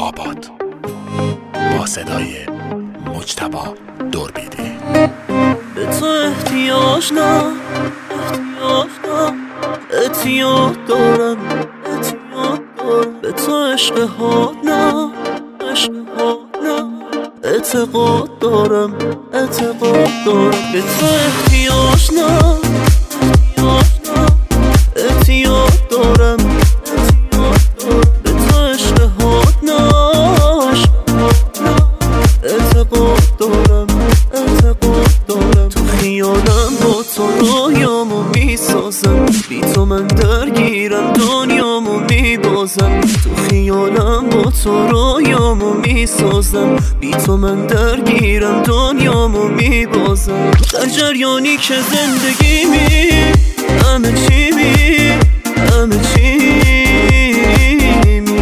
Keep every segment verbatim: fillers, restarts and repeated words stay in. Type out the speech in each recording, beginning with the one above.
آباد با صدای مجتبی دوربیدی. به تو احتیاج نه احتیاج نه احتیاج دارم احتیاج دارم به تو عشق ها نه عشق ها نه اعتقاد دارم اعتقاد دارم به تو احتیاج نه احتیاج نه احتیاج دارم احتیاج دارم به تو عشق ها نه عشق ها نه اعتقاد دارم اعتقاد دارم تو خیالم با تو رویامو میسازم بی تو من درگیرم دنیامو میبازم تو خیالم با تو رویامو میسازم بی تو من درگیرم دنیامو میبازم در جریانی که زندگی می همه چی می همه چی می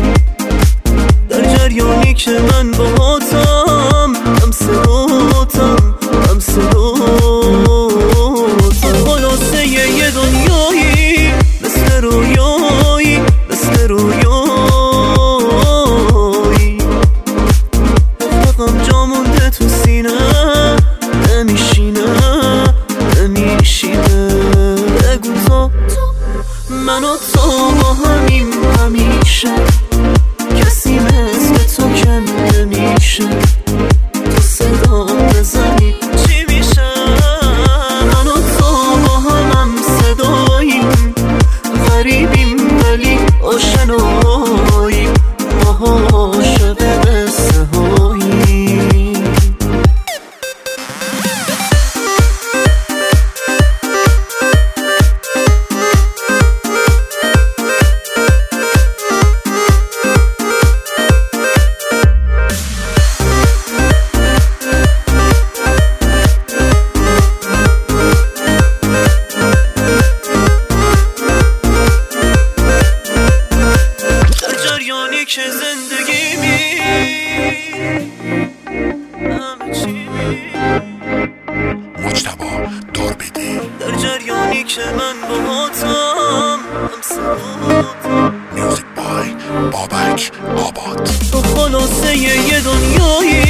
در جریانی که من باهاتم هم صداتم هم صداتم خلاصه یه دنیایی مثل رویایی مثل رویایی رفقم جا مونده تو سینه نمیشینه نمیشینه بگو تو من و تو با همیم همیشه کسی مثل تو که نمیشه تو صدا بزنی چی میشه من و تو با همم صداییم غریبیم ولی آشناییم ما عاشق قصه هاییم که زندگی می همه چی می مجتبی دوربیدی در جریانی که من باهاتم هم صداتم میوزیک بای بابک آباد تو خلاصه یه دنیایی